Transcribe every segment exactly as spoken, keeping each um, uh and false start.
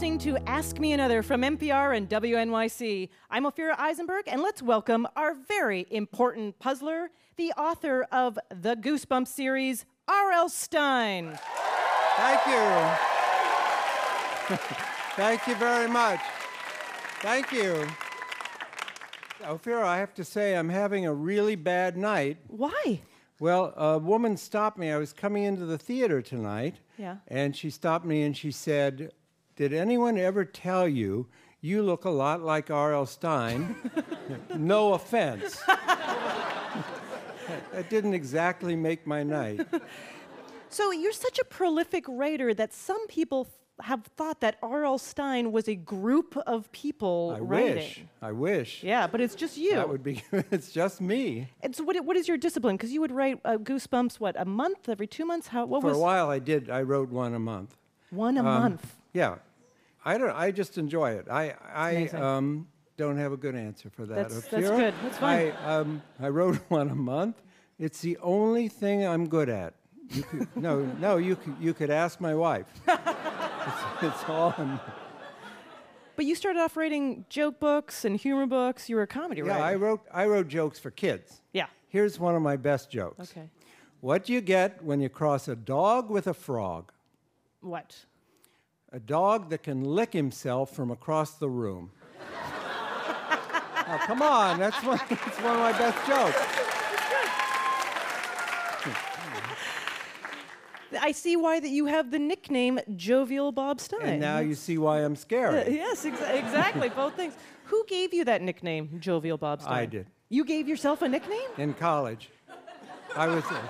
listening to Ask Me Another from N P R and W N Y C. I'm Ophira Eisenberg, and let's welcome our very important puzzler, the author of the Goosebumps series, R L. Stine. Thank you. Thank you very much. Thank you. Ophira, I have to say I'm having a really bad night. Why? Well, a woman stopped me. I was coming into the theater tonight, Yeah. and she stopped me and she said, "Did anyone ever tell you you look a lot like R L. Stine?" No offense. That didn't exactly make my night. So you're such a prolific writer that some people th- have thought that R L. Stine was a group of people I writing. wish. I wish. Yeah, but it's just you. That would be. It's just me. And so what, i- what is your discipline? Because you would write uh, Goosebumps, what, a month, every two months? How? What For was a while, I did. I wrote one a month. one a Um, month? Yeah, I don't. I just enjoy it. I I Amazing. um, don't have a good answer for that. That's- that's Ophira. good. That's fine. I um, I wrote one a month. It's the only thing I'm good at. You could, no, no. You could you could ask my wife. it's, it's all. I'm, But you started off writing joke books and humor books. You were a comedy yeah, I writer. wrote I wrote jokes for kids. Yeah. Here's one of my best jokes. Okay. What do you get when you cross a dog with a frog? What? A dog that can lick himself from across the room. Oh, come on, that's one, that's one of my best jokes. I see why that you have the nickname Jovial Bob Stine. And now you see why I'm Uh, scary. yes, ex- exactly, both things. Who gave you that nickname, Jovial Bob Stine? I did. You gave yourself a nickname? In college. I was uh,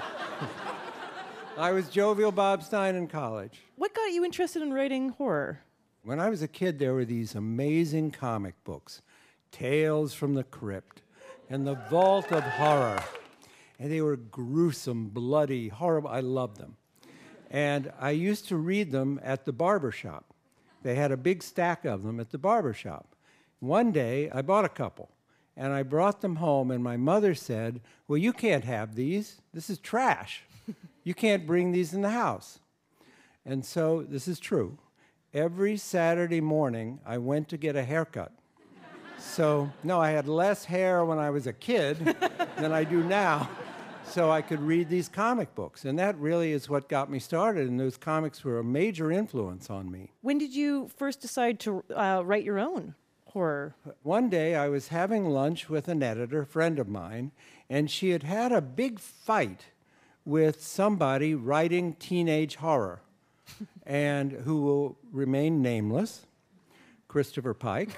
I was Jovial Bob Stine in college. What got you interested in writing horror? When I was a kid, there were these amazing comic books, Tales from the Crypt and The Vault of Horror. And they were gruesome, bloody, horrible. I loved them. And I used to read them at the barber shop. They had a big stack of them at the barber shop. One day, I bought a couple, and I brought them home, and my mother said, "Well, you can't have these. This is trash. You can't bring these in the house." And so, this is true. Every Saturday morning, I went to get a haircut. So, no, I had less hair when I was a kid than I do now, so I could read these comic books. And that really is what got me started, and those comics were a major influence on me. When did you first decide to uh, write your own horror? One day, I was having lunch with an editor, friend of mine, and she had had a big fight with somebody writing teenage horror, and who will remain nameless, Christopher Pike.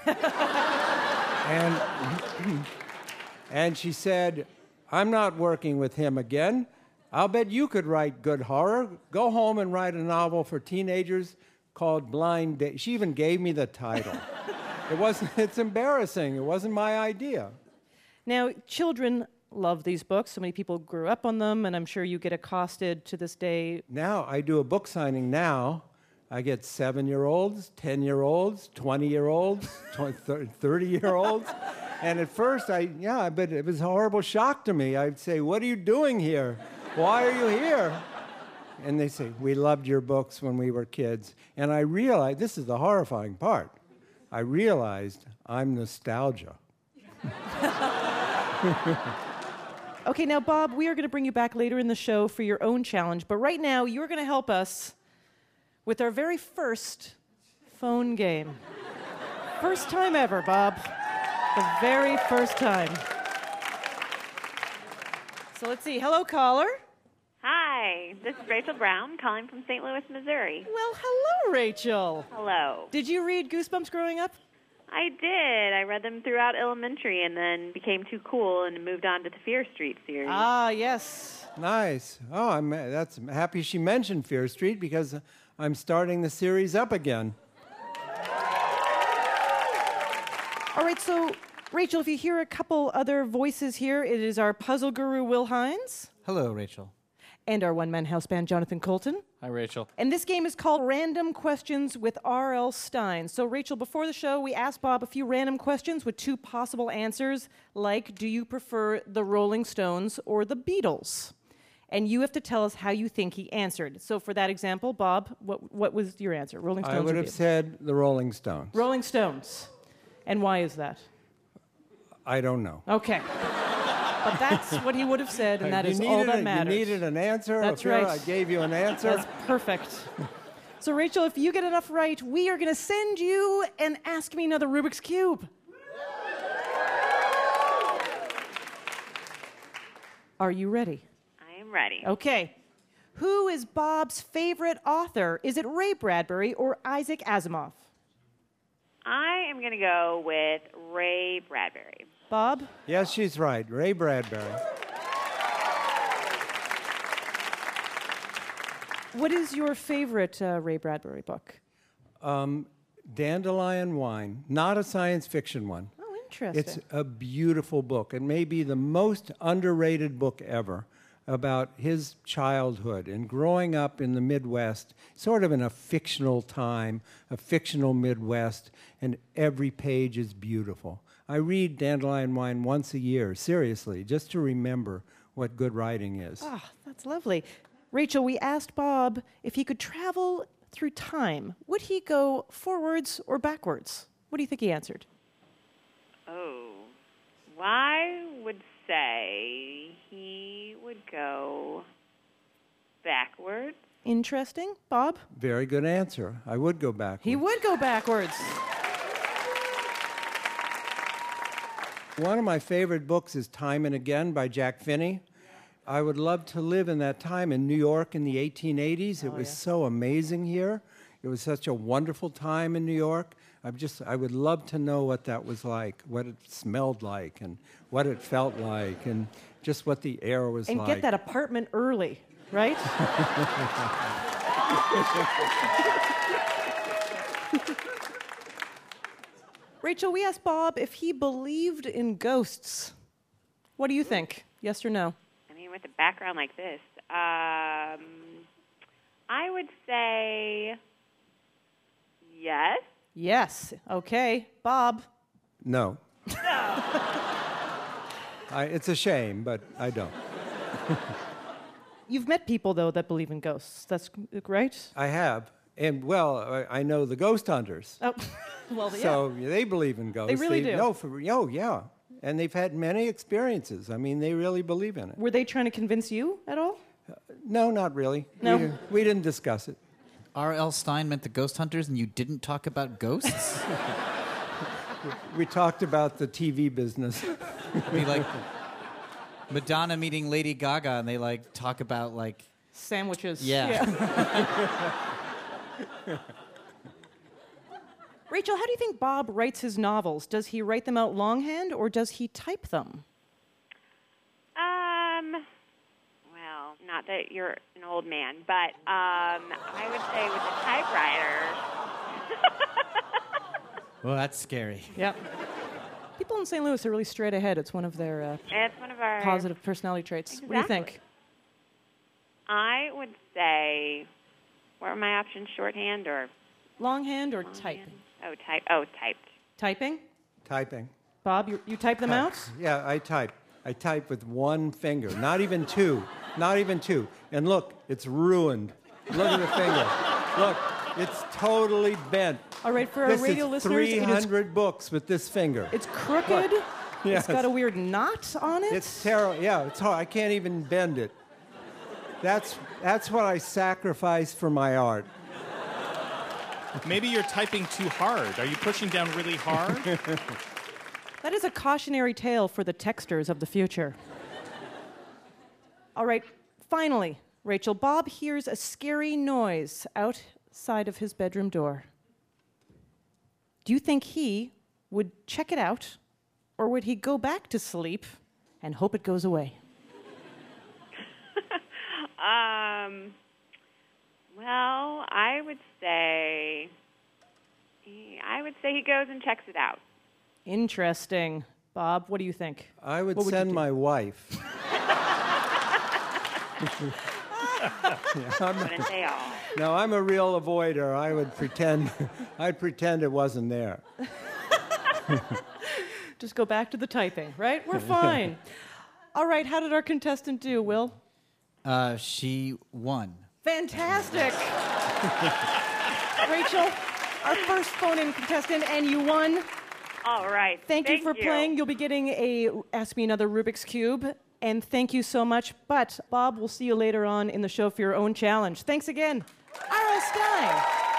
and, and she said, "I'm not working with him again. I'll bet you could write good horror. Go home and write a novel for teenagers called Blind Date." She even gave me the title. It wasn't, it's embarrassing. It wasn't my idea. Now, children love these books. So many people grew up on them, and I'm sure you get accosted to this day. Now, I do a book signing now. I get seven-year-olds, ten-year-olds, twenty-year-olds, thirty-year-olds. And at first, I, yeah, but it was a horrible shock to me. I'd say, "What are you doing here? Why are you here?" And they say, "We loved your books when we were kids." And I realized, this is the horrifying part, I realized I'm nostalgia. Okay, now, Bob, we are going to bring you back later in the show for your own challenge, but right now, you're going to help us with our very first phone game. First time ever, Bob. The very first time. So let's see. Hello, caller. Hi, this is Rachel Brown calling from Saint Louis, Missouri. Well, hello, Rachel. Hello. Did you read Goosebumps growing up? I did. I read them throughout elementary and then became too cool and moved on to the Fear Street series. Ah, yes. Nice. Oh, I'm that's I'm happy she mentioned Fear Street because I'm starting the series up again. All right, so, Rachel, if you hear a couple other voices here, it is our puzzle guru, Will Hines, Hello, Rachel. and our one-man house band, Jonathan Colton. Hi, Rachel. And this game is called Random Questions with R L. Stine. So, Rachel, before the show, we asked Bob a few random questions with two possible answers, like, do you prefer the Rolling Stones or the Beatles? and you have to tell us how you think he answered. So for that example, Bob, what, what was your answer? Rolling Stones? I would have be- said the Rolling Stones. Rolling Stones. And why is that? I don't know. Okay. But that's what he would have said, and that You is all needed that a- matters. You needed an answer. That's Ophira, right. I gave you an answer. That's perfect. So, Rachel, if you get enough right, we are going to send you an Ask Me Another Rubik's Cube. Are you ready? I am ready. Okay. Who is Bob's favorite author? Is it Ray Bradbury or Isaac Asimov? I am going to go with Ray Bradbury. Bob? Yes, she's right. Ray Bradbury. What is your favorite uh, Ray Bradbury book? Um, Dandelion Wine, not a science fiction one. Oh, interesting. It's a beautiful book. It may be the most underrated book ever about his childhood and growing up in the Midwest, sort of in a fictional time, a fictional Midwest, and every page is beautiful. I read Dandelion Wine once a year, seriously, just to remember what good writing is. Ah, that's lovely. Rachel, we asked Bob if he could travel through time. Would he go forwards or backwards? What do you think he answered? Oh, well, I would say he would go backwards. Interesting. Bob? Very good answer. I would go backwards. He would go backwards. One of my favorite books is Time and Again by Jack Finney. I would love to live in that time in New York in the eighteen eighties. It Oh, was yeah. so amazing here. It was such a wonderful time in New York. I'm just, I would love to know what that was like, what it smelled like, and what it felt like, and just what the air was And like. get that apartment early, right? Rachel, we asked Bob if he believed in ghosts. What do you think? Yes or no? I mean, with a background like this, um, I would say yes. Yes. Okay. Bob? No. I, it's a shame, but I don't. You've met people, though, that believe in ghosts. That's right? I have. And, well, I, I know the ghost hunters. Oh, well, yeah. So they believe in ghosts. really do. No, for, oh, yeah. And they've had many experiences. I mean, they really believe in it. Were they trying to convince you at all? No, not really. No? We, didn't- we didn't discuss it. R L. Stein meant the ghost hunters, and you didn't talk about ghosts? We talked about the T V business. I mean, like Madonna meeting Lady Gaga, and they like talk about like Sandwiches. Yeah. Rachel, how do you think Bob writes his novels? Does he write them out longhand or does he type them? Um, well, not that you're an old man, but um, I would say with the typewriter. well, that's scary. Yep. People in Saint Louis are really straight ahead. It's one of their uh, It's one of our positive personality traits. What do you Exactly. think? I would say, what were my options? Shorthand or Longhand or longhand? typing? Oh, type. Oh, typed. Typing? Typing. Bob, you, you type them out? Yeah, I type. I type with one finger, not even two. Not even two. And look, it's ruined. Look at the finger. Look, it's totally bent. All right, for our This radio is listeners, three it is, hundred books with this finger. it's crooked. Yes. It's got a weird knot on it. It's terrible. Yeah, it's hard. I can't even bend it. That's, that's what I sacrifice for my art. Maybe you're typing too hard. Are you pushing down really hard? That is a cautionary tale for the texters of the future. All right, finally, Rachel, Bob hears a scary noise outside of his bedroom door. Do you think he would check it out, or would he go back to sleep and hope it goes away? Um, well, I would say, he, I would say he goes and checks it out. Interesting. Bob, what do you think? I would What would you send do? my wife. Wouldn't they all? No, I'm a real avoider. I would pretend, I'd pretend it wasn't there. Just go back to the typing, right? We're fine. All right, how did our contestant do, Will? Uh, she won. Fantastic. Rachel, our first phone-in contestant, and you won. All right. Thank, Thank you for playing. You'll be getting a Ask Me Another Rubik's Cube. And thank you so much. But, Bob, we'll see you later on in the show for your own challenge. Thanks again. R L. Stein.